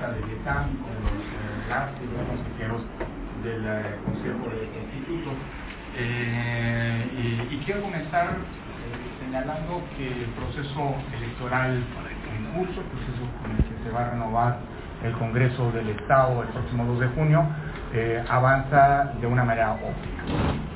presidenta del IETAM, con las y los consejeros del Consejo del Instituto. Y quiero comenzar señalando que el proceso electoral en curso, el proceso con el que se va a renovar el Congreso del Estado el próximo 2 de junio, avanza de una manera óptima.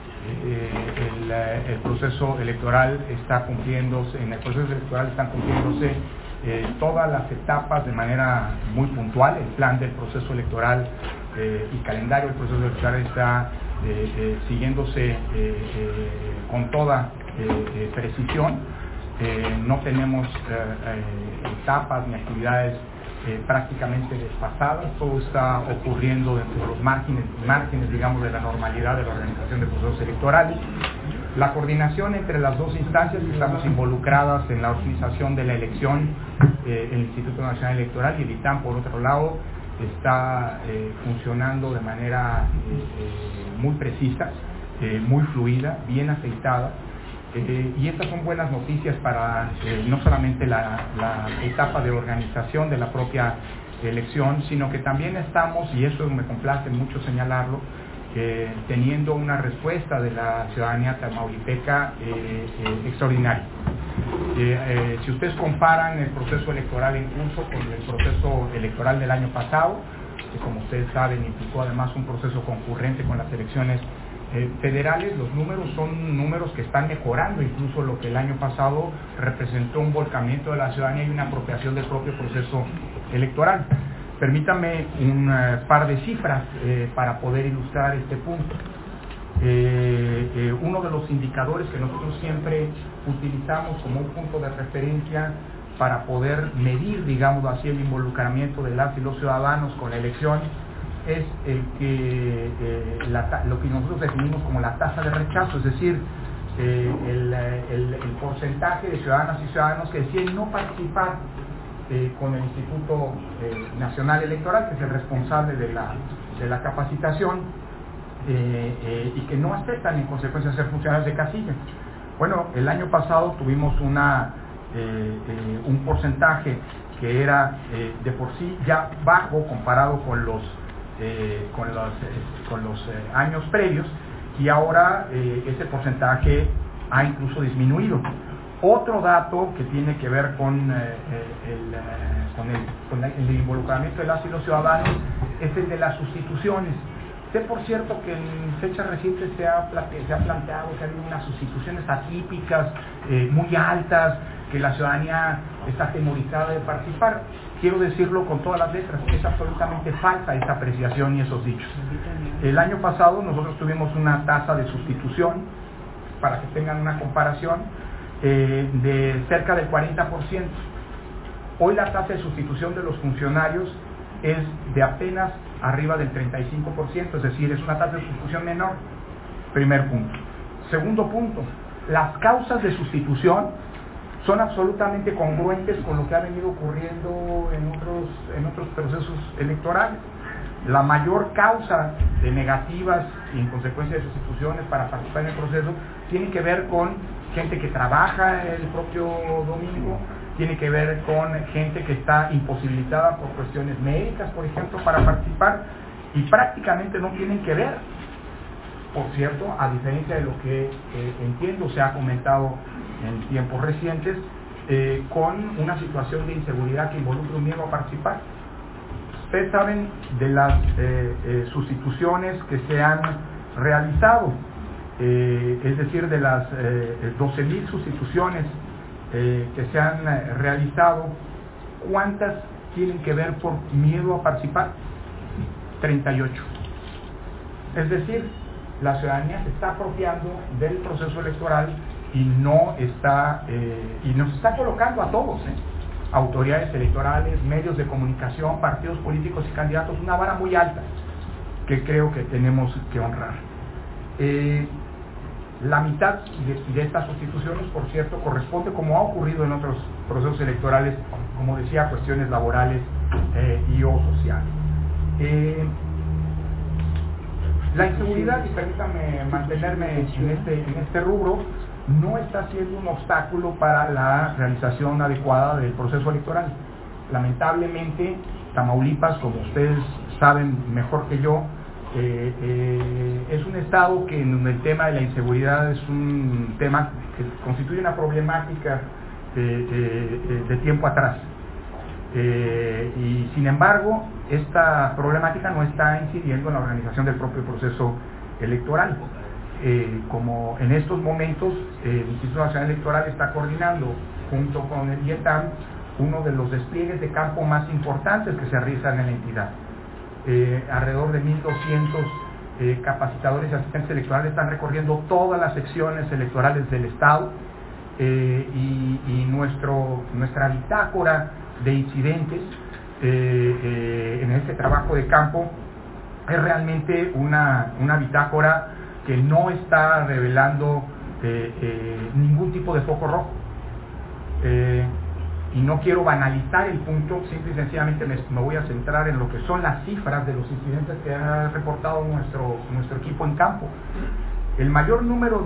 El proceso electoral está cumpliéndose, en el proceso electoral están cumpliéndose todas las etapas de manera muy puntual. El plan del proceso electoral y calendario del proceso electoral está siguiéndose con toda precisión. No tenemos etapas ni actividades prácticamente desfasadas. Todo está ocurriendo dentro de los márgenes, digamos, de la normalidad de la organización de procesos electorales. La coordinación entre las dos instancias que estamos involucradas en la organización de la elección, el Instituto Nacional Electoral y el ITAM, por otro lado, está funcionando de manera muy precisa, muy fluida, bien aceitada. Y estas son buenas noticias para no solamente la etapa de organización de la propia elección, sino que también estamos, y eso me complace mucho señalarlo, teniendo una respuesta de la ciudadanía tamaulipeca extraordinaria. Si ustedes comparan el proceso electoral en curso con el proceso electoral del año pasado, que como ustedes saben implicó además un proceso concurrente con las elecciones federales, los números son números que están mejorando incluso lo que el año pasado representó un volcamiento de la ciudadanía y una apropiación del propio proceso electoral. Permítanme un par de cifras para poder ilustrar este punto. Uno de los indicadores que nosotros siempre utilizamos como un punto de referencia para poder medir, digamos así, el involucramiento de las y los ciudadanos con la elección es lo que nosotros definimos como la tasa de rechazo, es decir, el porcentaje de ciudadanas y ciudadanos que deciden no participar con el Instituto Nacional Electoral, que es el responsable de la capacitación, y que no aceptan en consecuencia ser funcionarios de casilla. Bueno, el año pasado tuvimos un porcentaje que era de por sí ya bajo comparado con los años previos, y ahora ese porcentaje ha incluso disminuido. Otro dato que tiene que ver con el involucramiento de las y los ciudadanos es el de las sustituciones. Sé por cierto que en fechas recientes se ha planteado que hay unas sustituciones atípicas, muy altas, que la ciudadanía está atemorizada de participar. Quiero decirlo con todas las letras, es absolutamente falsa esa apreciación y esos dichos. El año pasado nosotros tuvimos una tasa de sustitución, para que tengan una comparación, de cerca del 40%. Hoy la tasa de sustitución de los funcionarios es de apenas arriba del 35%, es decir, es una tasa de sustitución menor. Primer punto. Segundo punto, las causas de sustitución son absolutamente congruentes con lo que ha venido ocurriendo en otros procesos electorales. La mayor causa de negativas y en consecuencia de sustituciones para participar en el proceso tiene que ver con gente que trabaja el propio domingo, tiene que ver con gente que está imposibilitada por cuestiones médicas, por ejemplo, para participar, y prácticamente no tienen que ver, por cierto, a diferencia de lo que entiendo se ha comentado en tiempos recientes, con una situación de inseguridad que involucra un miedo a participar. Ustedes saben de las sustituciones que se han realizado, es decir, de las 12,000 sustituciones que se han realizado, ¿cuántas tienen que ver por miedo a participar? 38. Es decir, la ciudadanía se está apropiando del proceso electoral y nos está colocando a todos, autoridades electorales, medios de comunicación, partidos políticos y candidatos, una vara muy alta que creo que tenemos que honrar. La mitad de estas sustituciones, por cierto, corresponde, como ha ocurrido en otros procesos electorales, como decía, a cuestiones laborales y o sociales. La inseguridad, y permítanme mantenerme en este rubro, no está siendo un obstáculo para la realización adecuada del proceso electoral. Lamentablemente, Tamaulipas, como ustedes saben mejor que yo, es un estado que en el tema de la inseguridad es un tema que constituye una problemática de tiempo atrás. Y sin embargo, esta problemática no está incidiendo en la organización del propio proceso electoral. Como en estos momentos el Instituto Nacional Electoral está coordinando junto con el IETAM uno de los despliegues de campo más importantes que se realizan en la entidad. Alrededor de 1.200 capacitadores y asistentes electorales están recorriendo todas las secciones electorales del estado, y nuestra bitácora de incidentes en este trabajo de campo es realmente una bitácora que no está revelando ningún tipo de foco rojo. Y no quiero banalizar el punto, simple y sencillamente me voy a centrar en lo que son las cifras de los incidentes que ha reportado nuestro equipo en campo. El mayor número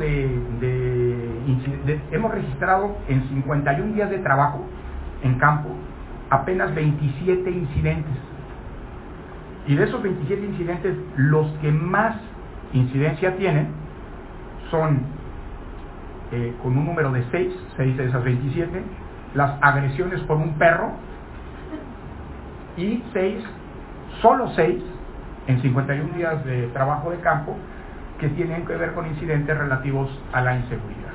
hemos registrado en 51 días de trabajo en campo apenas 27 incidentes. Y de esos 27 incidentes, los que más incidencia tienen son, con un número de 6 de esas 27, las agresiones por un perro, y solo 6 en 51 días de trabajo de campo que tienen que ver con incidentes relativos a la inseguridad.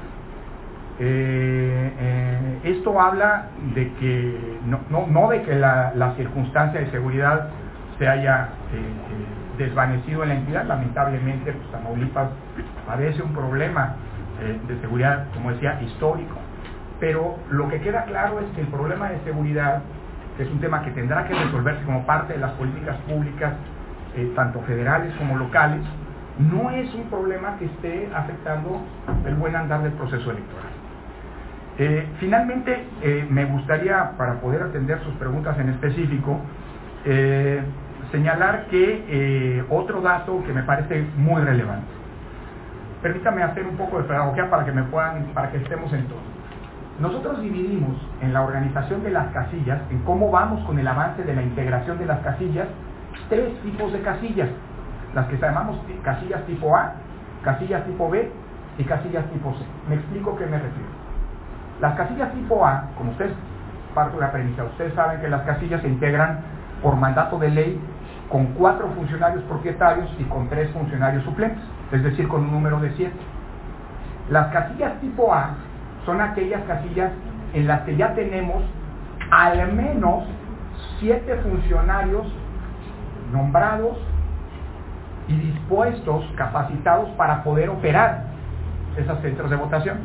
Esto habla de que no de que la circunstancia de seguridad se haya desvanecido en la entidad. Lamentablemente, pues, Tamaulipas padece un problema de seguridad, como decía, histórico, pero lo que queda claro es que el problema de seguridad, que es un tema que tendrá que resolverse como parte de las políticas públicas, tanto federales como locales, no es un problema que esté afectando el buen andar del proceso electoral. Finalmente, me gustaría, para poder atender sus preguntas en específico, señalar que otro dato que me parece muy relevante. Permítame hacer un poco de pedagogía para que estemos en todo. Nosotros dividimos en la organización de las casillas, en cómo vamos con el avance de la integración de las casillas, 3 tipos de casillas: las que llamamos casillas tipo A, casillas tipo B y casillas tipo C. Me explico a qué me refiero. Las casillas tipo A, como ustedes, parto de la premisa, ustedes saben que las casillas se integran por mandato de ley con 4 funcionarios propietarios y con 3 funcionarios suplentes, es decir, con un número de 7. Las casillas tipo A son aquellas casillas en las que ya tenemos al menos 7 funcionarios nombrados y dispuestos, capacitados para poder operar esos centros de votación.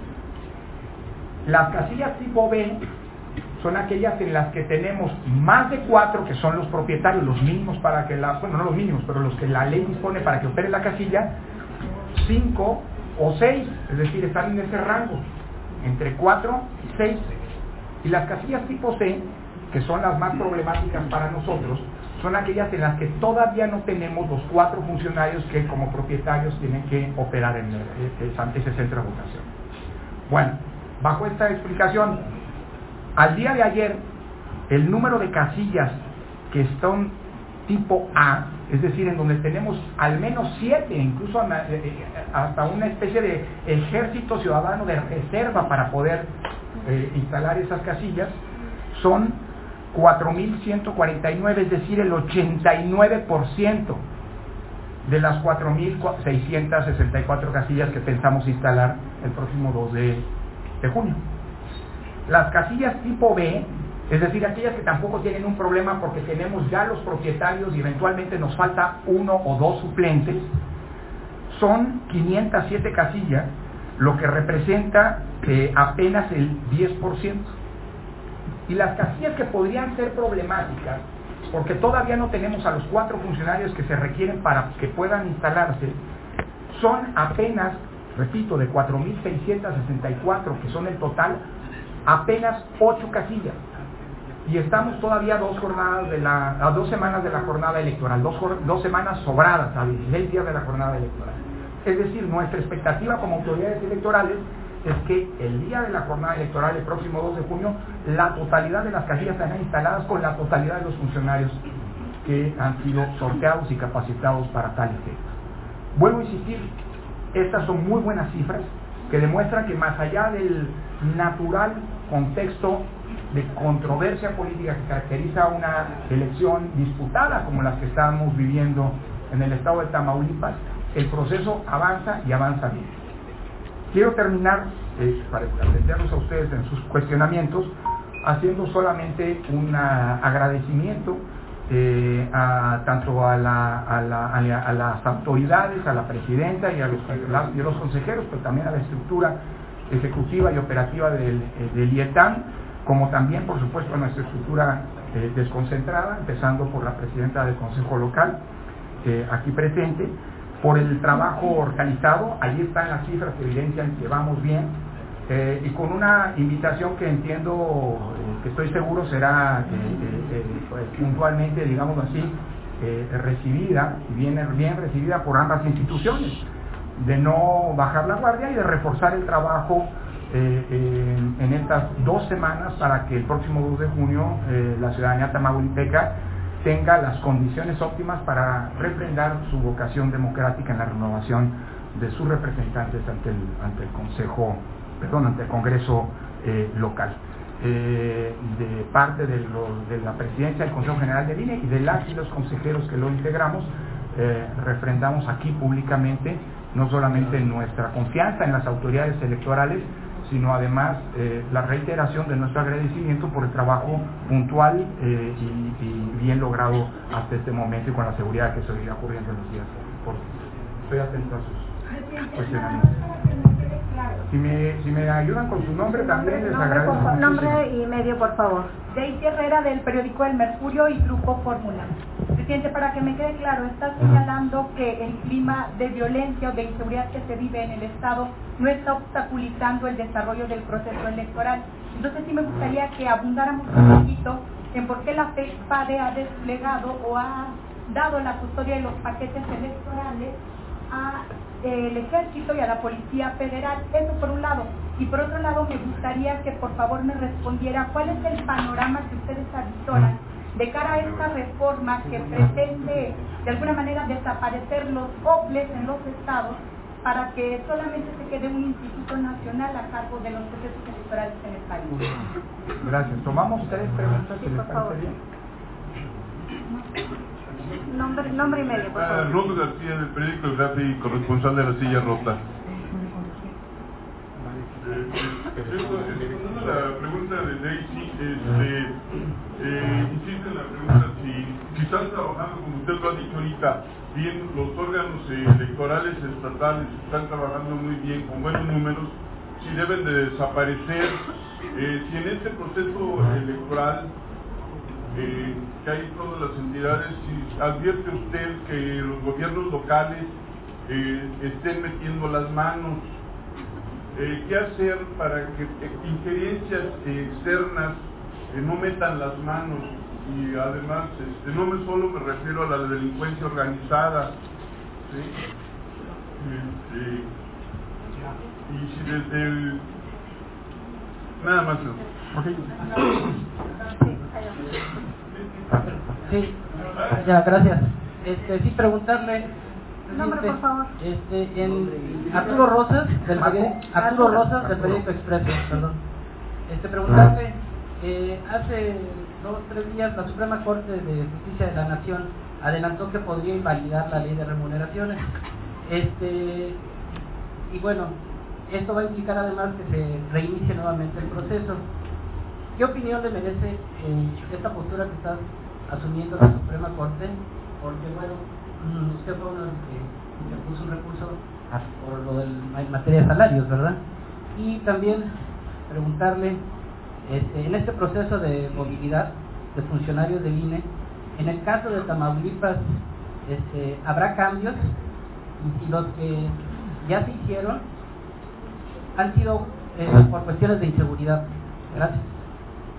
Las casillas tipo B son aquellas en las que tenemos más de 4, que son los propietarios, los mínimos para que no los mínimos, pero los que la ley dispone para que opere la casilla, 5 o 6, es decir, están en ese rango, entre 4 y 6. Y las casillas tipo C, que son las más problemáticas para nosotros, son aquellas en las que todavía no tenemos los 4 funcionarios que como propietarios tienen que operar en ese centro de votación. Bueno, bajo esta explicación, al día de ayer, el número de casillas que son tipo A, es decir, en donde tenemos al menos 7, incluso hasta una especie de ejército ciudadano de reserva para poder instalar esas casillas, son 4.149, es decir, el 89% de las 4.664 casillas que pensamos instalar el próximo 2 de junio. Las casillas tipo B, es decir, aquellas que tampoco tienen un problema porque tenemos ya los propietarios y eventualmente nos falta 1 o 2 suplentes, son 507 casillas, lo que representa apenas el 10%. Y las casillas que podrían ser problemáticas, porque todavía no tenemos a los 4 funcionarios que se requieren para que puedan instalarse, son apenas, repito, de 4.664, que son el total, apenas 8 casillas. Y estamos todavía a 2 semanas de la jornada electoral, 2 semanas sobradas, a 16 días de la jornada electoral. Es decir, nuestra expectativa como autoridades electorales es que el día de la jornada electoral, el próximo 2 de junio, la totalidad de las casillas estarán instaladas con la totalidad de los funcionarios que han sido sorteados y capacitados para tal efecto. Vuelvo a insistir, estas son muy buenas cifras que demuestran que más allá del natural contexto de controversia política que caracteriza una elección disputada como las que estamos viviendo en el estado de Tamaulipas, el proceso avanza y avanza bien. Quiero terminar, para atenderlos a ustedes en sus cuestionamientos, haciendo solamente un agradecimiento tanto a las autoridades, a la presidenta y a los consejeros, pero también a la estructura ejecutiva y operativa del IETAM, como también, por supuesto, a nuestra estructura desconcentrada, empezando por la presidenta del Consejo Local, aquí presente, por el trabajo organizado. Allí están las cifras que evidencian que vamos bien, y con una invitación que entiendo, que estoy seguro será pues, puntualmente, digámoslo así, recibida, bien recibida por ambas instituciones, de no bajar la guardia y de reforzar el trabajo en estas 2 semanas para que el próximo 2 de junio la ciudadanía tamaulipeca tenga las condiciones óptimas para refrendar su vocación democrática en la renovación de sus representantes ante el Congreso local. De parte de la presidencia del Consejo General del INE y de las y los consejeros que lo integramos, refrendamos aquí públicamente no solamente nuestra confianza en las autoridades electorales, sino además la reiteración de nuestro agradecimiento por el trabajo puntual y bien logrado hasta este momento y con la seguridad que seguirá ocurriendo en los días. Estoy atento a sus cuestionamientos. Si me ayudan con su nombre también les agradezco mucho. Nombre y medio, por favor. Daisy Herrera, del periódico El Mercurio y Grupo Fórmula. Presidente, para que me quede claro, está señalando que el clima de violencia o de inseguridad que se vive en el Estado no está obstaculizando el desarrollo del proceso electoral. Entonces sí me gustaría que abundáramos un poquito en por qué la FEPADE ha desplegado o ha dado la custodia de los paquetes electorales al Ejército y a la Policía Federal. Eso por un lado. Y por otro lado me gustaría que por favor me respondiera cuál es el panorama que ustedes avisoran de cara a esta reforma que pretende de alguna manera desaparecer los OPLES en los estados para que solamente se quede un instituto nacional a cargo de los procesos electorales en el país. Gracias. Tomamos 3 preguntas, si les parece bien. Nombre y medio, por favor. Rodo García, del periódico El Grafi y corresponsal de La Silla Rota. La pregunta de Daisy, insiste en la pregunta si están trabajando, como usted lo ha dicho ahorita, bien, los órganos electorales estatales están trabajando muy bien, con buenos números, si deben de desaparecer, si en este proceso electoral que hay todas las entidades, si advierte usted que los gobiernos locales estén metiendo las manos, ¿qué hacer para que injerencias externas no metan las manos? Y además, no solo me refiero a la delincuencia organizada, ¿sí? Y si desde el... Nada más. Okay. Sí, ya, gracias. Sí, preguntarle... Nombre, por favor. Arturo Rosas, del periódico Expreso, perdón. Preguntarle, hace 2 o 3 días la Suprema Corte de Justicia de la Nación adelantó que podría invalidar la ley de remuneraciones. Y bueno, esto va a implicar además que se reinicie nuevamente el proceso. ¿Qué opinión le merece esta postura que está asumiendo la Suprema Corte? Porque bueno, usted fue uno que puso un recurso por lo en materia de salarios, ¿verdad? Y también preguntarle, en este proceso de movilidad de funcionarios del INE, en el caso de Tamaulipas, ¿habrá cambios? Y si los que ya se hicieron han sido por cuestiones de inseguridad. Gracias.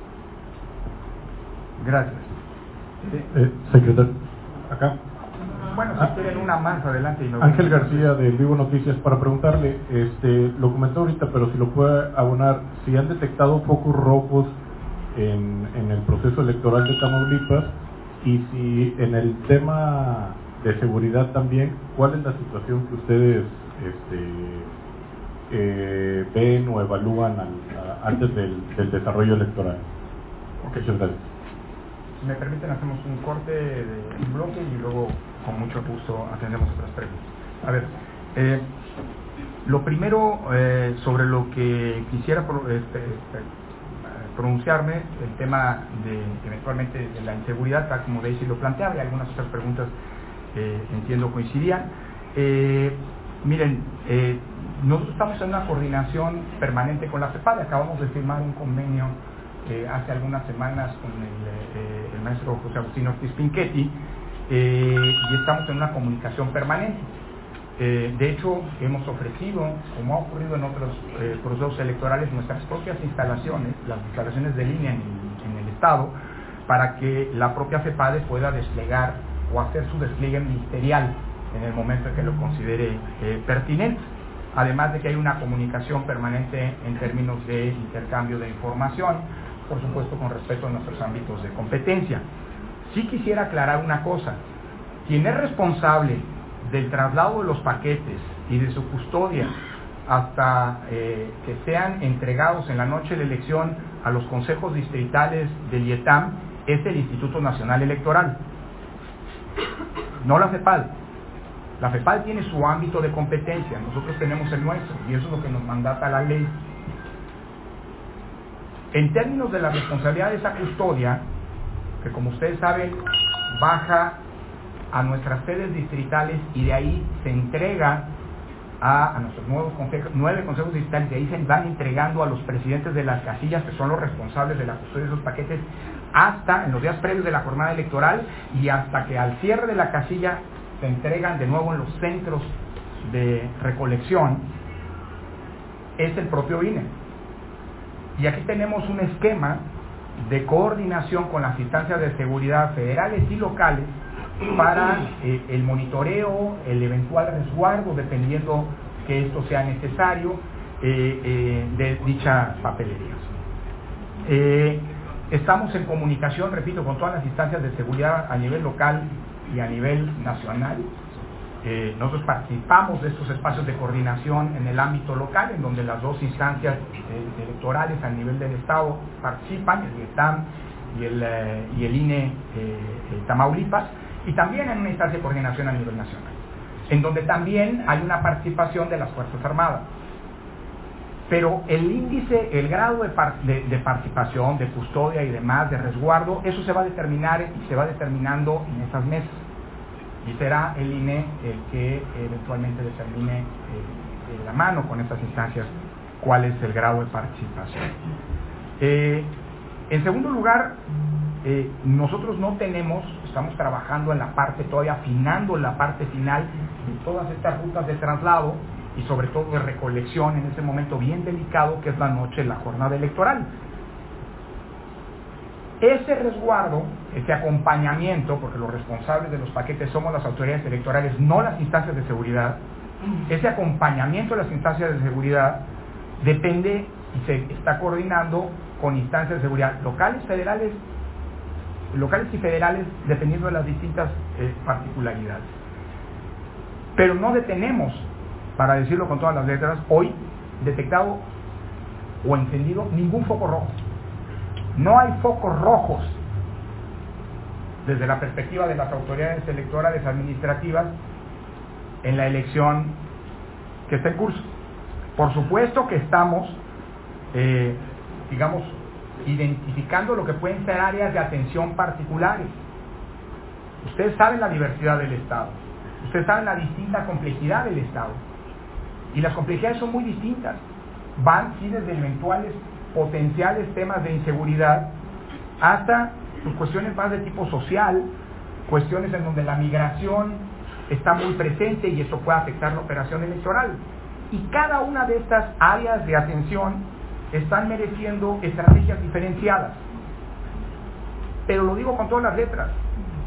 Gracias. Secretario, acá. Bueno, si quieren una más adelante. Y Ángel García de Vivo Noticias, para preguntarle, lo comentó ahorita, pero si lo puede abonar, si han detectado focos rojos en el proceso electoral de Tamaulipas, y si en el tema de seguridad también, ¿cuál es la situación que ustedes ven o evalúan antes del desarrollo electoral? Okay. Muchas gracias. Si me permiten, hacemos un corte de un bloque y luego con mucho gusto atendemos otras preguntas. A ver, lo primero sobre lo que quisiera pronunciarme, el tema de eventualmente de la inseguridad, tal como Daisy lo planteaba, y algunas otras preguntas entiendo coincidían. Miren, nosotros estamos en una coordinación permanente con la FEPADE. Acabamos de firmar un convenio hace algunas semanas con el maestro José Agustín Ortiz Pinchetti, y estamos en una comunicación permanente. De hecho, hemos ofrecido, como ha ocurrido en otros procesos electorales, nuestras propias instalaciones, las instalaciones de línea en el Estado, para que la propia FEPADE pueda desplegar o hacer su despliegue ministerial en el momento en que lo considere pertinente. Además de que hay una comunicación permanente en términos de intercambio de información, por supuesto con respecto a nuestros ámbitos de competencia. Sí quisiera aclarar una cosa: quien es responsable del traslado de los paquetes y de su custodia hasta que sean entregados en la noche de la elección a los consejos distritales del IETAM es el Instituto Nacional Electoral, no la FEPADE. La FEPADE tiene su ámbito de competencia, nosotros tenemos el nuestro, y eso es lo que nos mandata la ley. En términos de la responsabilidad de esa custodia, que como ustedes saben, baja a nuestras sedes distritales y de ahí se entrega a nuestros 9 consejos distritales, de ahí se van entregando a los presidentes de las casillas, que son los responsables de la custodia de esos paquetes, hasta en los días previos de la jornada electoral y hasta que al cierre de la casilla se entregan de nuevo en los centros de recolección, es el propio INE. Y aquí tenemos un esquema de coordinación con las instancias de seguridad federales y locales para el monitoreo, el eventual resguardo, dependiendo que esto sea necesario, de dicha papelería. Estamos en comunicación, repito, con todas las instancias de seguridad a nivel local y a nivel nacional. Nosotros participamos de estos espacios de coordinación en el ámbito local, en donde las dos instancias electorales a nivel del Estado participan, el IETAM y el INE Tamaulipas, y también en una instancia de coordinación a nivel nacional, en donde también hay una participación de las Fuerzas Armadas. Pero el índice, el grado de participación, de custodia y demás, de resguardo, eso se va a determinar y se va determinando en esas mesas. Y será el INE el que eventualmente determine de la mano con estas instancias cuál es el grado de participación. En segundo lugar, nosotros no tenemos, estamos trabajando en la parte, todavía afinando la parte final de todas estas rutas de traslado y sobre todo de recolección en ese momento bien delicado que es la noche de la jornada electoral. Ese resguardo, ese acompañamiento, porque los responsables de los paquetes somos las autoridades electorales, no las instancias de seguridad, ese acompañamiento de las instancias de seguridad depende y se está coordinando con instancias de seguridad locales y federales, dependiendo de las distintas particularidades. Pero no detenemos, para decirlo con todas las letras, hoy detectado o encendido ningún foco rojo. No hay focos rojos desde la perspectiva de las autoridades electorales administrativas en la elección que está en curso. Por supuesto que estamos, identificando lo que pueden ser áreas de atención particulares. Ustedes saben la diversidad del Estado, ustedes saben la distinta complejidad del Estado, y las complejidades son muy distintas. Van, sí, desde eventuales potenciales temas de inseguridad hasta cuestiones más de tipo social, cuestiones en donde la migración está muy presente y eso puede afectar la operación electoral. Y cada una de estas áreas de atención están mereciendo estrategias diferenciadas. Pero lo digo con todas las letras,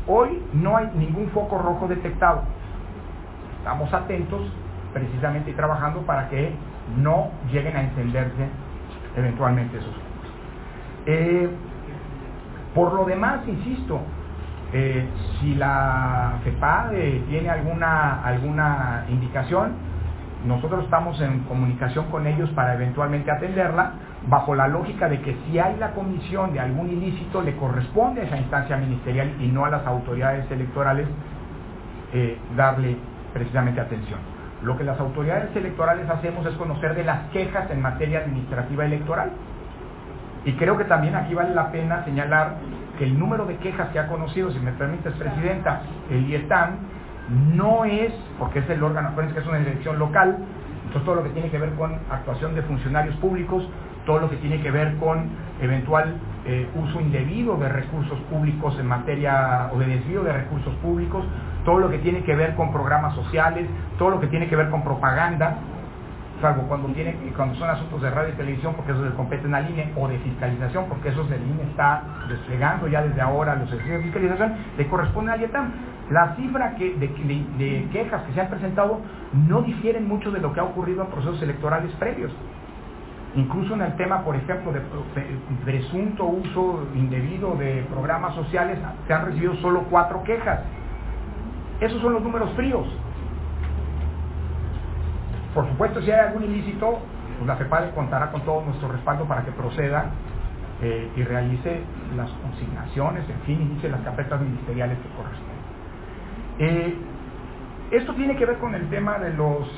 Hoy no hay ningún foco rojo detectado. Estamos atentos precisamente y trabajando para que no lleguen a encenderse eventualmente esos focos. Por lo demás, insisto, si la FEPAD tiene alguna indicación, nosotros estamos en comunicación con ellos para eventualmente atenderla, bajo la lógica de que si hay la comisión de algún ilícito, le corresponde a esa instancia ministerial y no a las autoridades electorales darle precisamente atención. Lo que las autoridades electorales hacemos es conocer de las quejas en materia administrativa electoral. Y creo que también aquí vale la pena señalar que el número de quejas que ha conocido, si me permites, Presidenta, el IETAM, no es, porque es el órgano, acuérdense que es una elección local, entonces todo lo que tiene que ver con actuación de funcionarios públicos, todo lo que tiene que ver con eventual uso indebido de recursos públicos en materia, o de desvío de recursos públicos, todo lo que tiene que ver con programas sociales, todo lo que tiene que ver con propaganda, salvo cuando son asuntos de radio y televisión, porque eso le competen al INE, o de fiscalización, porque eso el INE está desplegando ya desde ahora los ejercicios de fiscalización, le corresponde al IETAM. La cifra de quejas que se han presentado no difieren mucho de lo que ha ocurrido en procesos electorales previos. Incluso en el tema, por ejemplo, de presunto uso indebido de programas sociales, se han recibido solo 4 quejas. Esos son los números fríos. Por supuesto, si hay algún ilícito, pues la FEPADE contará con todo nuestro respaldo para que proceda y realice las consignaciones, en fin, inicie las carpetas ministeriales que corresponden. Esto tiene que ver con el tema de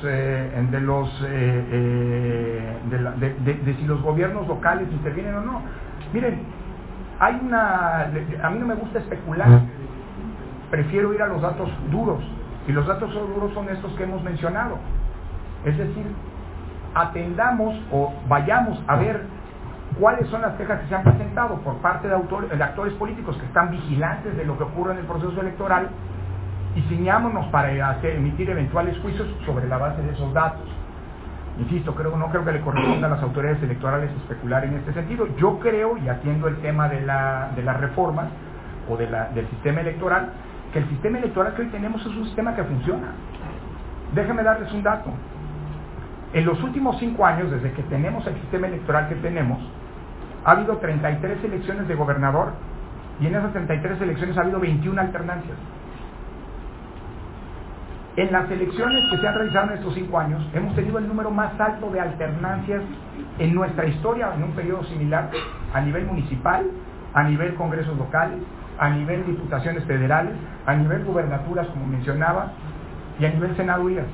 si los gobiernos locales intervienen o no. Miren, a mí no me gusta especular, prefiero ir a los datos duros, y los datos duros son estos que hemos mencionado. Es decir, atendamos o vayamos a ver cuáles son las quejas que se han presentado por parte de actores políticos que están vigilantes de lo que ocurre en el proceso electoral, y ciñámonos para emitir eventuales juicios sobre la base de esos datos. Insisto, no creo que le corresponda a las autoridades electorales especular en este sentido. Yo creo, y atiendo el tema de las reformas o del sistema electoral, que el sistema electoral que hoy tenemos es un sistema que funciona. Déjenme darles un dato. En los últimos 5 años, desde que tenemos el sistema electoral que tenemos, ha habido 33 elecciones de gobernador, y en esas 33 elecciones ha habido 21 alternancias. En las elecciones que se han realizado en estos 5 años, hemos tenido el número más alto de alternancias en nuestra historia, en un periodo similar, a nivel municipal, a nivel congresos locales, a nivel diputaciones federales, a nivel gubernaturas, como mencionaba, y a nivel senadurías.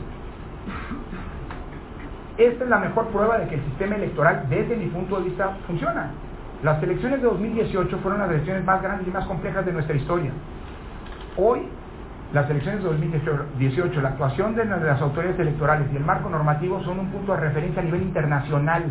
Esta es la mejor prueba de que el sistema electoral, desde mi punto de vista, funciona. Las elecciones de 2018 fueron las elecciones más grandes y más complejas de nuestra historia. Hoy, las elecciones de 2018, la actuación de las autoridades electorales y el marco normativo son un punto de referencia a nivel internacional.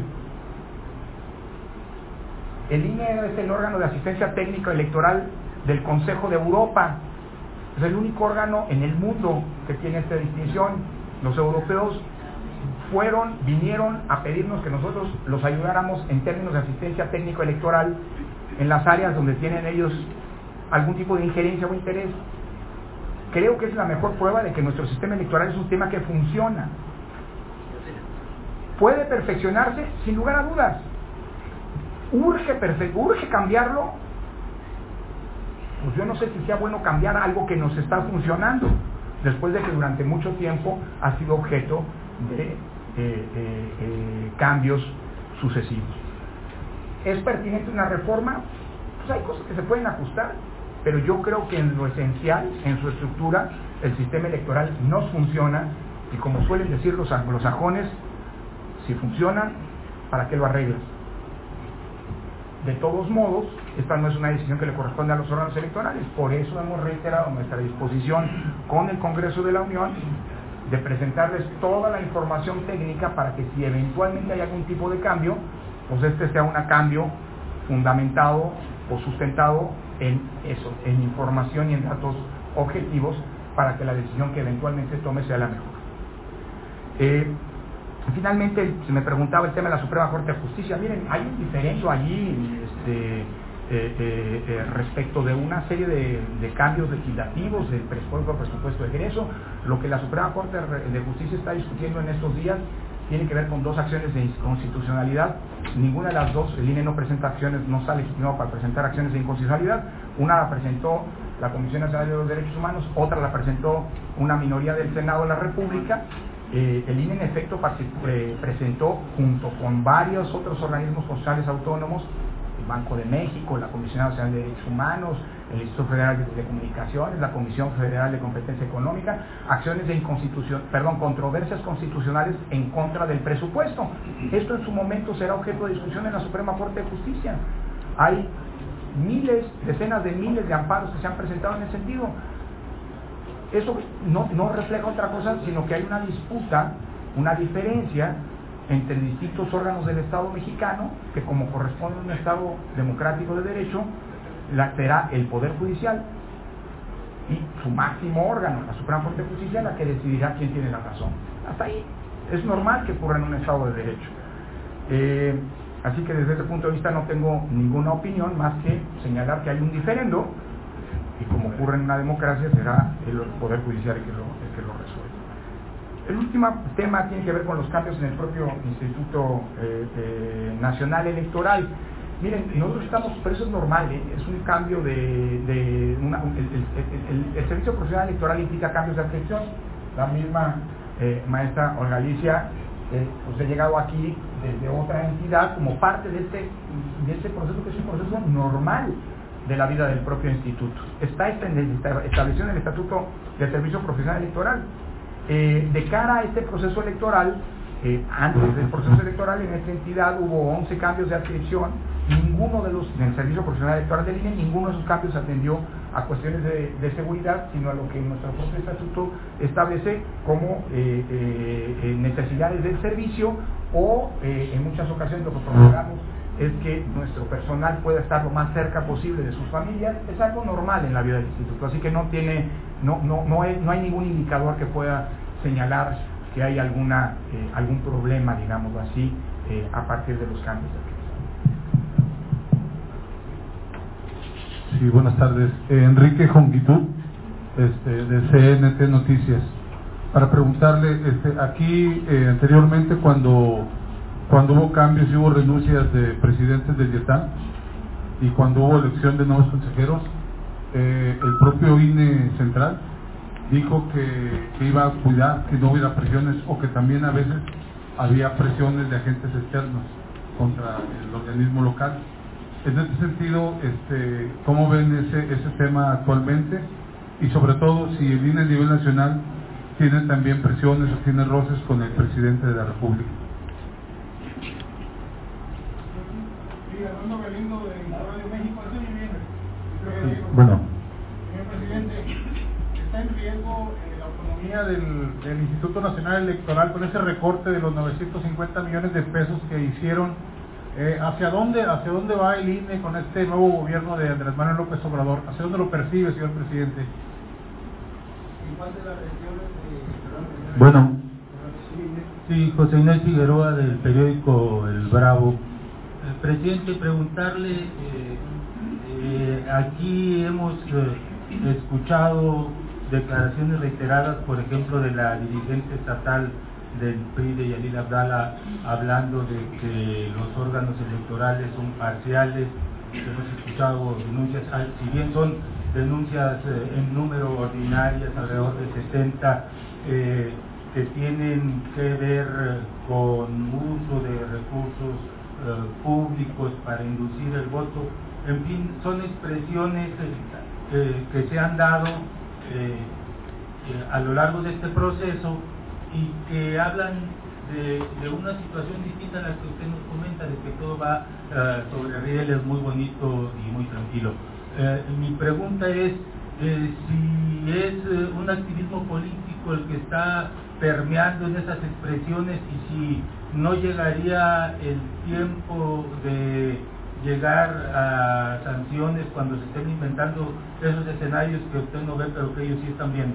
El INE es el órgano de asistencia técnica electoral del Consejo de Europa. Es el único órgano en el mundo que tiene esta distinción. Los europeos vinieron a pedirnos que nosotros los ayudáramos en términos de asistencia técnico electoral en las áreas donde tienen ellos algún tipo de injerencia o interés. Creo que es la mejor prueba de que nuestro sistema electoral es un sistema que funciona. ¿Puede perfeccionarse? Sin lugar a dudas. ¿Urge cambiarlo? Pues yo no sé si sea bueno cambiar algo que nos está funcionando, después de que durante mucho tiempo ha sido objeto de cambios sucesivos. ¿Es pertinente una reforma? Pues hay cosas que se pueden ajustar, pero yo creo que en lo esencial, en su estructura, el sistema electoral no funciona, y como suelen decir los anglosajones, si funciona, ¿para qué lo arreglas? De todos modos, esta no es una decisión que le corresponde a los órganos electorales, por eso hemos reiterado nuestra disposición con el Congreso de la Unión de presentarles toda la información técnica para que si eventualmente hay algún tipo de cambio, pues este sea un cambio fundamentado o sustentado en eso, en información y en datos objetivos, para que la decisión que eventualmente tome sea la mejor. Finalmente, se me preguntaba el tema de la Suprema Corte de Justicia. Miren, hay un diferendo allí respecto de una serie de cambios legislativos del presupuesto de egreso. Lo que la Suprema Corte de Justicia está discutiendo en estos días tiene que ver con dos acciones de inconstitucionalidad. Ninguna de las dos, el INE no presenta acciones, no está legitimado para presentar acciones de inconstitucionalidad. Una la presentó la Comisión Nacional de los Derechos Humanos, otra la presentó una minoría del Senado de la República. El INE en efecto presentó junto con varios otros organismos constitucionales autónomos, el Banco de México, la Comisión Nacional de Derechos Humanos, el Instituto Federal de Telecomunicaciones, la Comisión Federal de Competencia Económica, acciones de controversias constitucionales en contra del presupuesto. Esto en su momento será objeto de discusión en la Suprema Corte de Justicia. Hay decenas de miles de amparos que se han presentado en ese sentido. Eso no refleja otra cosa, sino que hay una disputa, una diferencia entre distintos órganos del Estado mexicano, que como corresponde a un Estado democrático de derecho, será el Poder Judicial y su máximo órgano, la Suprema Corte de Justicia, la que decidirá quién tiene la razón. Hasta ahí es normal que ocurra en un Estado de derecho. Así que desde ese punto de vista no tengo ninguna opinión más que señalar que hay un diferendo, y como ocurre en una democracia será el Poder Judicial el que lo resuelva. El último tema tiene que ver con los cambios en el propio Instituto Nacional Electoral. Miren, nosotros estamos, pero eso es normal, es un cambio el servicio profesional electoral implica cambios de adscripción. La misma maestra Olga Alicia pues ha llegado aquí desde otra entidad como parte de este proceso, que es un proceso normal de la vida del propio instituto. Está establecido en el Estatuto del Servicio Profesional Electoral. De cara a este proceso electoral, antes del proceso electoral en esta entidad hubo 11 cambios de adscripción. Ninguno de los, en el Servicio Profesional Electoral del INE, ninguno de esos cambios atendió a cuestiones de seguridad, sino a lo que nuestro propio estatuto establece como necesidades del servicio, o en muchas ocasiones lo que procuramos es que nuestro personal pueda estar lo más cerca posible de sus familias. Es algo normal en la vida del instituto, así que no hay ningún indicador que pueda señalar que hay algún problema, digámoslo así, a partir de los cambios. Sí, buenas tardes. Enrique Jonguitú, de CNT Noticias. Para preguntarle, aquí anteriormente cuando hubo cambios y hubo renuncias de presidentes del IETAM y cuando hubo elección de nuevos consejeros, el propio INE Central dijo que iba a cuidar que no hubiera presiones, o que también a veces había presiones de agentes externos contra el organismo local. En este sentido, ¿cómo ven ese tema actualmente? Y sobre todo, si el INE a nivel nacional tiene también presiones o tiene roces con el presidente de la República. Bueno, señor presidente, ¿está en riesgo la autonomía del Instituto Nacional Electoral con ese recorte de los 950 millones de pesos que hicieron? ¿Hacia dónde va el INE con este nuevo gobierno de Andrés Manuel López Obrador? ¿Hacia dónde lo percibe, señor presidente? Bueno, sí, José Inés Figueroa, del periódico El Bravo. Presidente, preguntarle, aquí hemos escuchado declaraciones reiteradas, por ejemplo, de la dirigente estatal del PRI, de Yalil Abdala, hablando de que los órganos electorales son parciales. Hemos escuchado denuncias, si bien son denuncias en número ordinarias, alrededor de 60, que tienen que ver con uso de recursos públicos para inducir el voto. En fin, son expresiones que se han dado a lo largo de este proceso y que hablan de una situación distinta a la que usted nos comenta, de que todo va sobre rieles, muy bonito y muy tranquilo. Mi pregunta es si es un activismo político el que está permeando en esas expresiones, y si no llegaría el tiempo de llegar a sanciones cuando se estén inventando esos escenarios que usted no ve pero que ellos sí están viendo.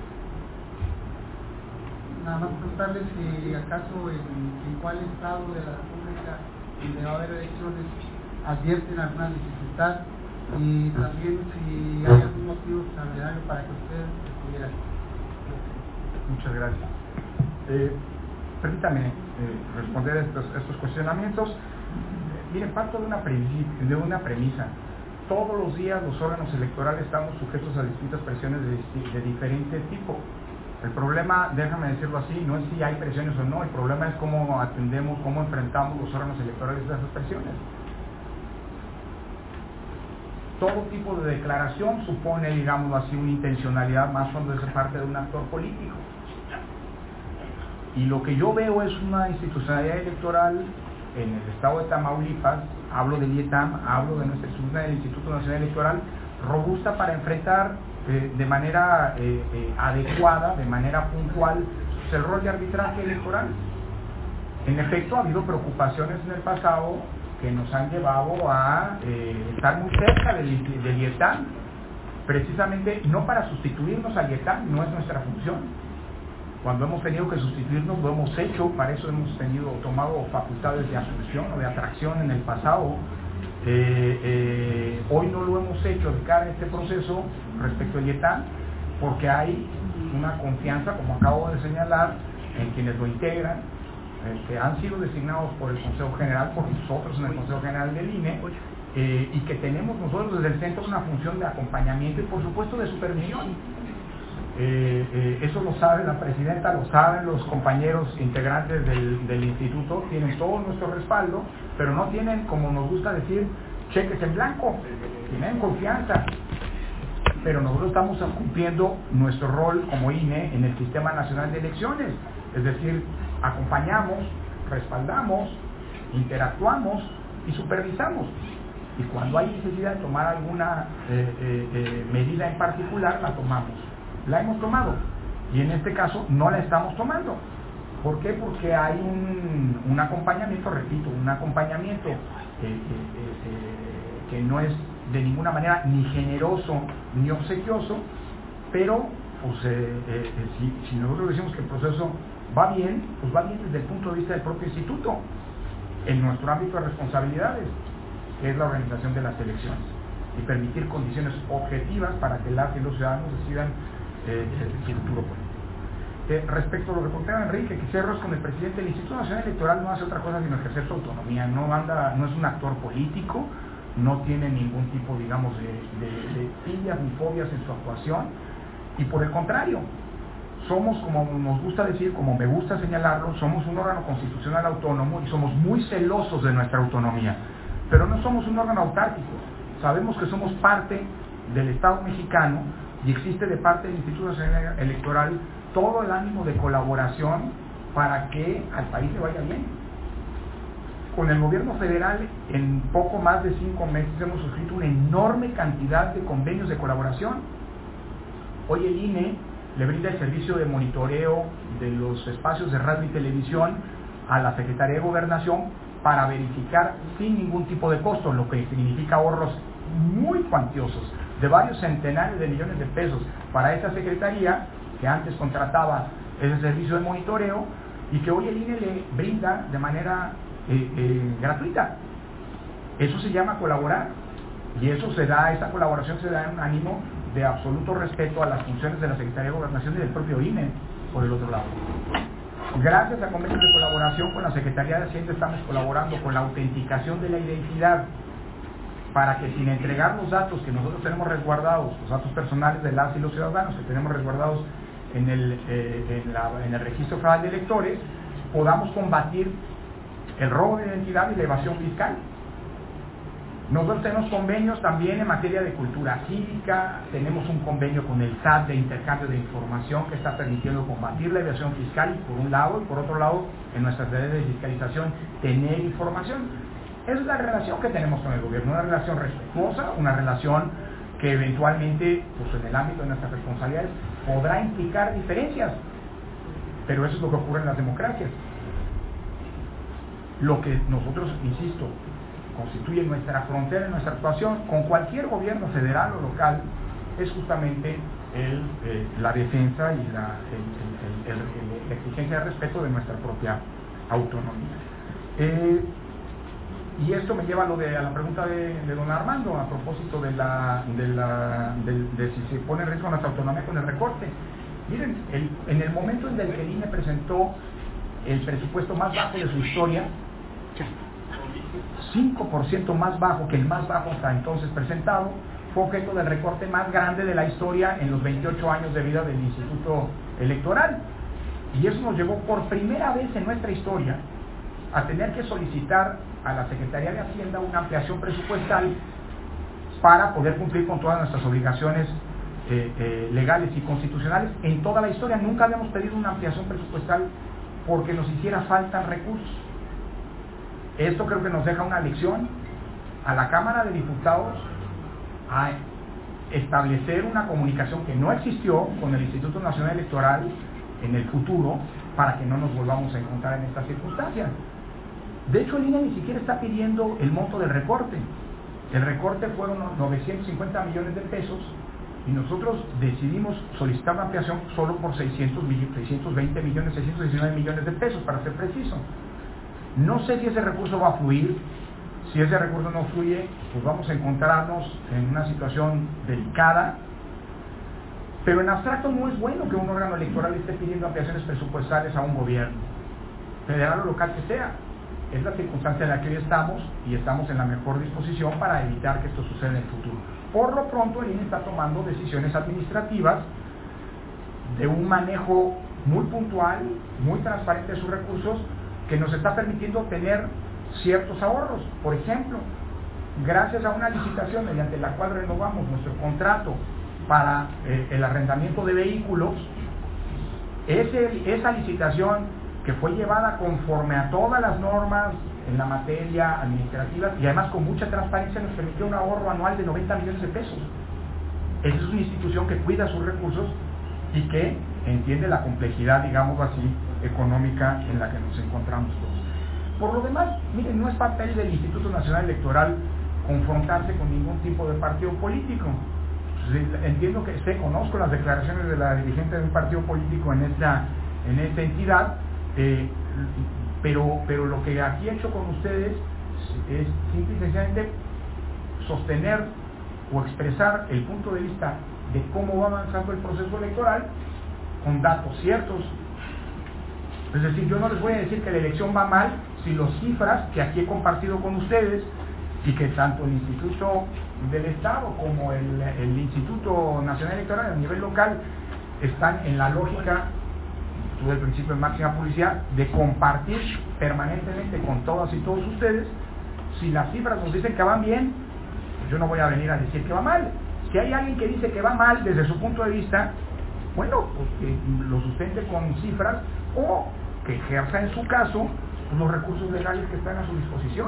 Nada más preguntarles si acaso en cuál estado de la República va a haber elecciones advierten alguna dificultad y también si hay algún motivo extraordinario para que ustedes estuvieran. Muchas gracias. Permítame responder estos cuestionamientos. Miren, parto de una premisa. Todos los días los órganos electorales estamos sujetos a distintas presiones de diferente tipo. El problema, déjame decirlo así, no es si hay presiones o no, el problema es cómo atendemos, cómo enfrentamos los órganos electorales a esas presiones. Todo tipo de declaración supone, digámoslo así, una intencionalidad más cuando es parte de un actor político. Y lo que yo veo es una institucionalidad electoral en el estado de Tamaulipas, hablo del IETAM, hablo de nuestra institución del Instituto Nacional Electoral, robusta para enfrentar de manera adecuada, de manera puntual, pues, el rol de arbitraje electoral. En efecto, ha habido preocupaciones en el pasado que nos han llevado a estar muy cerca del IETAM, precisamente no para sustituirnos al IETAM, no es nuestra función. Cuando hemos tenido que sustituirnos lo hemos hecho, para eso hemos tomado facultades de asunción o de atracción en el pasado. Hoy no lo hemos hecho de cara a este proceso respecto al IETAM, porque hay una confianza, como acabo de señalar, en quienes lo integran, que han sido designados por el Consejo General, por nosotros en el Consejo General del INE, y que tenemos nosotros desde el centro una función de acompañamiento y por supuesto de supervisión. Eso lo sabe la presidenta, lo saben los compañeros integrantes del instituto, tienen todo nuestro respaldo, pero no tienen, como nos gusta decir, cheques en blanco, tienen confianza, pero nosotros estamos cumpliendo nuestro rol como INE en el Sistema Nacional de Elecciones, es decir, acompañamos, respaldamos, interactuamos y supervisamos. Y cuando hay necesidad de tomar alguna medida en particular, la tomamos. La hemos tomado y en este caso no la estamos tomando. ¿Por qué? Porque hay un acompañamiento, repito, un acompañamiento que no es de ninguna manera ni generoso ni obsequioso, pero pues, si nosotros decimos que el proceso va bien, pues va bien desde el punto de vista del propio instituto, en nuestro ámbito de responsabilidades, que es la organización de las elecciones, y permitir condiciones objetivas para que las y los ciudadanos decidan su futuro político. Respecto a lo que preguntaba Enrique, que Cerros con el presidente, el Instituto Nacional Electoral no hace otra cosa sino ejercer su autonomía, no es un actor político, no tiene ningún tipo, digamos, de filias ni fobias en su actuación, y por el contrario, somos, como nos gusta decir, como me gusta señalarlo, somos un órgano constitucional autónomo y somos muy celosos de nuestra autonomía, pero no somos un órgano autárquico, sabemos que somos parte del Estado mexicano y existe de parte del Instituto Nacional Electoral todo el ánimo de colaboración para que al país le vaya bien. Con el gobierno federal, en poco más de 5 meses hemos suscrito una enorme cantidad de convenios de colaboración. Hoy el INE le brinda el servicio de monitoreo de los espacios de radio y televisión a la Secretaría de Gobernación para verificar sin ningún tipo de costo, lo que significa ahorros muy cuantiosos, de varios centenares de millones de pesos para esa secretaría que antes contrataba ese servicio de monitoreo y que hoy el INE le brinda de manera gratuita. Eso se llama colaborar y esa colaboración se da en un ánimo de absoluto respeto a las funciones de la Secretaría de Gobernación y del propio INE, por el otro lado. Gracias a convenios de colaboración con la Secretaría de Hacienda estamos colaborando con la autenticación de la identidad para que sin entregar los datos que nosotros tenemos resguardados, los datos personales de las y los ciudadanos que tenemos resguardados en el Registro Federal de Electores, podamos combatir el robo de identidad y la evasión fiscal. Nosotros tenemos convenios también en materia de cultura cívica, tenemos un convenio con el SAT de intercambio de información que está permitiendo combatir la evasión fiscal por un lado, y por otro lado, en nuestras redes de fiscalización, tener información. Esa es la relación que tenemos con el gobierno, una relación respetuosa, una relación que eventualmente, pues en el ámbito de nuestras responsabilidades, podrá implicar diferencias, pero eso es lo que ocurre en las democracias. Lo que nosotros, insisto, constituye nuestra frontera en nuestra actuación con cualquier gobierno federal o local es justamente la defensa y la exigencia de respeto de nuestra propia autonomía. Y esto me lleva a la pregunta de don Armando, a propósito de si se pone en riesgo nuestra autonomía con el recorte. Miren, en el momento en el que el INE presentó el presupuesto más bajo de su historia, 5% más bajo que el más bajo hasta entonces presentado, fue objeto del recorte más grande de la historia en los 28 años de vida del Instituto Electoral. Y eso nos llevó por primera vez en nuestra historia a tener que solicitar a la Secretaría de Hacienda una ampliación presupuestal para poder cumplir con todas nuestras obligaciones legales y constitucionales. En toda la historia nunca habíamos pedido una ampliación presupuestal porque nos hiciera falta recursos. Esto creo que nos deja una lección a la Cámara de Diputados a establecer una comunicación que no existió con el Instituto Nacional Electoral en el futuro para que no nos volvamos a encontrar en estas circunstancias. De hecho, el INE ni siquiera está pidiendo el monto del recorte. El recorte fueron 950 millones de pesos y nosotros decidimos solicitar una ampliación solo por 620 millones, 619 millones de pesos, para ser preciso. No sé si ese recurso va a fluir. Si ese recurso no fluye, pues vamos a encontrarnos en una situación delicada. Pero en abstracto no es bueno que un órgano electoral esté pidiendo ampliaciones presupuestales a un gobierno, federal o local que sea. Es la circunstancia en la que hoy estamos y estamos en la mejor disposición para evitar que esto suceda en el futuro. Por lo pronto, el INE está tomando decisiones administrativas de un manejo muy puntual, muy transparente de sus recursos, que nos está permitiendo tener ciertos ahorros. Por ejemplo, gracias a una licitación mediante la cual renovamos nuestro contrato para el arrendamiento de vehículos, esa licitación que fue llevada conforme a todas las normas en la materia administrativa y además con mucha transparencia, nos permitió un ahorro anual de 90 millones de pesos. Esa es una institución que cuida sus recursos y que entiende la complejidad, digamos así, económica en la que nos encontramos todos. Por lo demás, miren, no es papel del Instituto Nacional Electoral confrontarse con ningún tipo de partido político. Entiendo que conozco las declaraciones de la dirigente de un partido político en esta entidad, pero lo que aquí he hecho con ustedes es simple y sencillamente sostener o expresar el punto de vista de cómo va avanzando el proceso electoral con datos ciertos. Es decir, yo no les voy a decir que la elección va mal si las cifras que aquí he compartido con ustedes y que tanto el Instituto del Estado como el Instituto Nacional Electoral a nivel local están en la lógica del principio de máxima publicidad de compartir permanentemente con todas y todos ustedes. Si las cifras nos dicen que van bien, pues yo no voy a venir a decir que va mal. Si hay alguien que dice que va mal desde su punto de vista, bueno, pues que lo sustente con cifras o que ejerza en su caso los recursos legales que están a su disposición.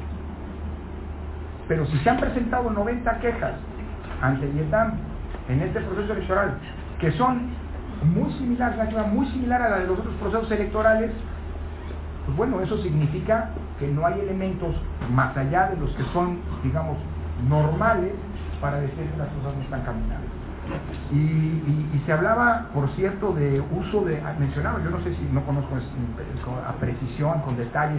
Pero si se han presentado 90 quejas ante el IETAM en este proceso electoral, que son muy similares, una cifra muy similar a la de los otros procesos electorales, pues bueno, eso significa que no hay elementos más allá de los que son, digamos, normales para decir que las cosas no están caminando. Y se hablaba, por cierto, de uso de, mencionaba, yo no sé si no conozco a precisión, con detalle,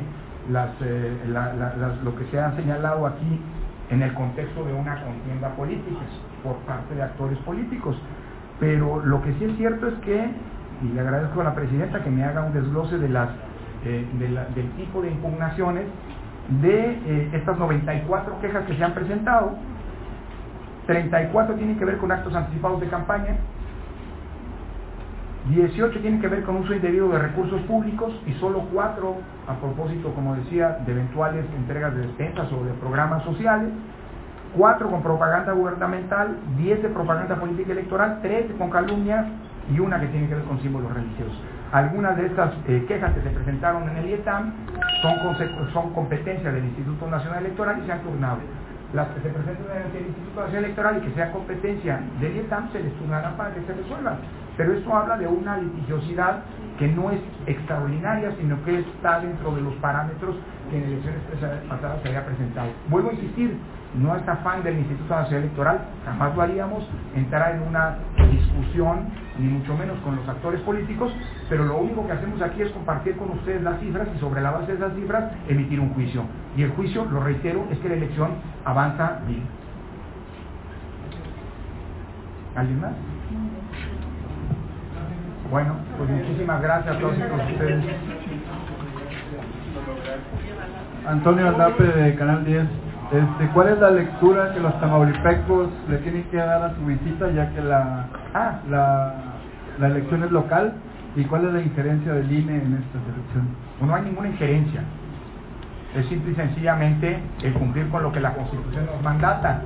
lo que se ha señalado aquí en el contexto de una contienda política por parte de actores políticos. Pero lo que sí es cierto es que, y le agradezco a la presidenta que me haga un desglose de del tipo de impugnaciones de estas 94 quejas que se han presentado. 34 tienen que ver con actos anticipados de campaña, 18 tienen que ver con uso indebido de recursos públicos y solo 4 a propósito, como decía, de eventuales entregas de despensas o de programas sociales, 4 con propaganda gubernamental, 10 de propaganda política electoral, 3 con calumnia y una que tiene que ver con símbolos religiosos. Algunas de estas quejas que se presentaron en el IETAM son competencia del Instituto Nacional Electoral y se han turnado. Las que se presenten en el Instituto Nacional Electoral y que sea competencia del IETAM se les turnarán para que se resuelvan. Pero esto habla de una litigiosidad que no es extraordinaria, sino que está dentro de los parámetros que en elecciones pasadas se había presentado. Vuelvo a insistir, no es afán del Instituto Nacional Electoral, jamás lo haríamos, entrar en una discusión, ni mucho menos con los actores políticos, pero lo único que hacemos aquí es compartir con ustedes las cifras y sobre la base de esas cifras emitir un juicio. Y el juicio, lo reitero, es que la elección avanza bien. ¿Alguien más? Bueno, pues muchísimas gracias a todos ustedes. Antonio Aldape de Canal 10. ¿Cuál es la lectura que los tamaulipecos le tienen que dar a su visita, ya que la elección es local? ¿Y cuál es la injerencia del INE en estas elecciones? No hay ninguna injerencia. Es simple y sencillamente el cumplir con lo que la Constitución nos mandata.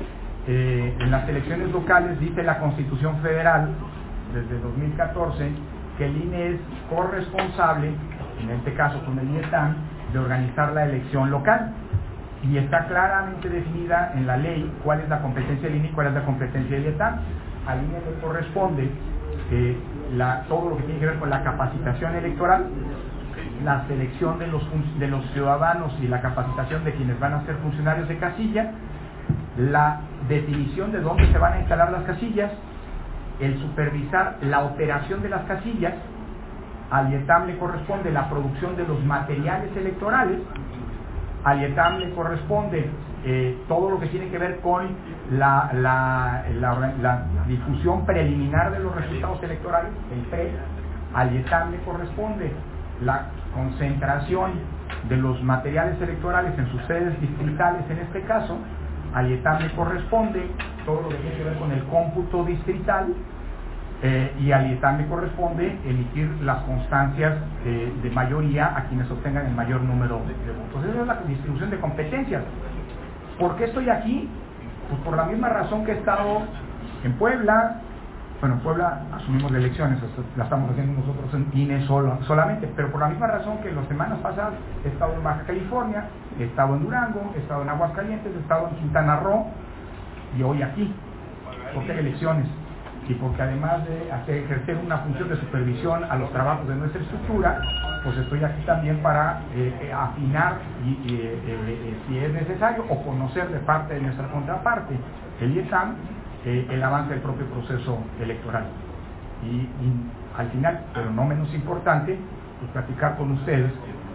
En las elecciones locales dice la Constitución Federal desde 2014 que el INE es corresponsable, en este caso con el IETAM, de organizar la elección local, y está claramente definida en la ley cuál es la competencia del INE y cuál es la competencia del IETAM. Al INE le corresponde todo lo que tiene que ver con la capacitación electoral, la selección de los ciudadanos y la capacitación de quienes van a ser funcionarios de casilla, la definición de dónde se van a instalar las casillas, el supervisar la operación de las casillas. Al IETAM le corresponde la producción de los materiales electorales, al IETAM le corresponde todo lo que tiene que ver con la difusión preliminar de los resultados electorales, el PRE. Al IETAM le corresponde la concentración de los materiales electorales en sus sedes distritales en este caso. Al IETAM le corresponde todo lo que tiene que ver con el cómputo distrital, y al IETAM le corresponde emitir las constancias de mayoría a quienes obtengan el mayor número de votos. Esa es la distribución de competencias. ¿Por qué estoy aquí? Pues por la misma razón que he estado en Puebla. Bueno, en Puebla asumimos las elecciones, la estamos haciendo nosotros en INE solamente, pero por la misma razón que las semanas pasadas he estado en Baja California, he estado en Durango, he estado en Aguascalientes, he estado en Quintana Roo y hoy aquí, porque hay elecciones y porque además de ejercer una función de supervisión a los trabajos de nuestra estructura, pues estoy aquí también para afinar si es necesario o conocer de parte de nuestra contraparte, el IETAM, el avance del propio proceso electoral. Y al final, pero no menos importante, pues platicar con ustedes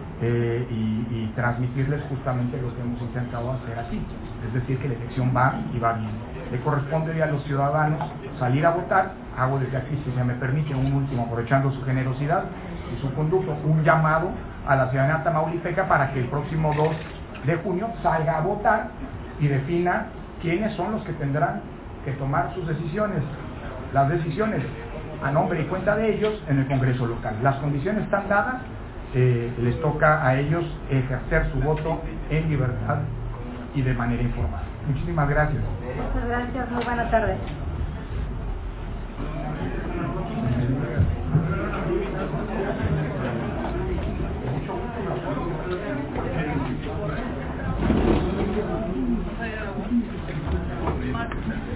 y transmitirles justamente lo que hemos intentado hacer aquí, es decir, que la elección va y va bien. Le corresponde a los ciudadanos salir a votar. Hago desde aquí, si se me permite, un último, aprovechando su generosidad y su conducto, un llamado a la ciudadanía tamaulipeca para que el próximo 2 de junio salga a votar y defina quiénes son los que tendrán que tomar sus decisiones, las decisiones a nombre y cuenta de ellos en el Congreso local. Las condiciones están dadas, les toca a ellos ejercer su voto en libertad y de manera informada. Muchísimas gracias. Muchas gracias, muy buena tarde. Mucho gusto.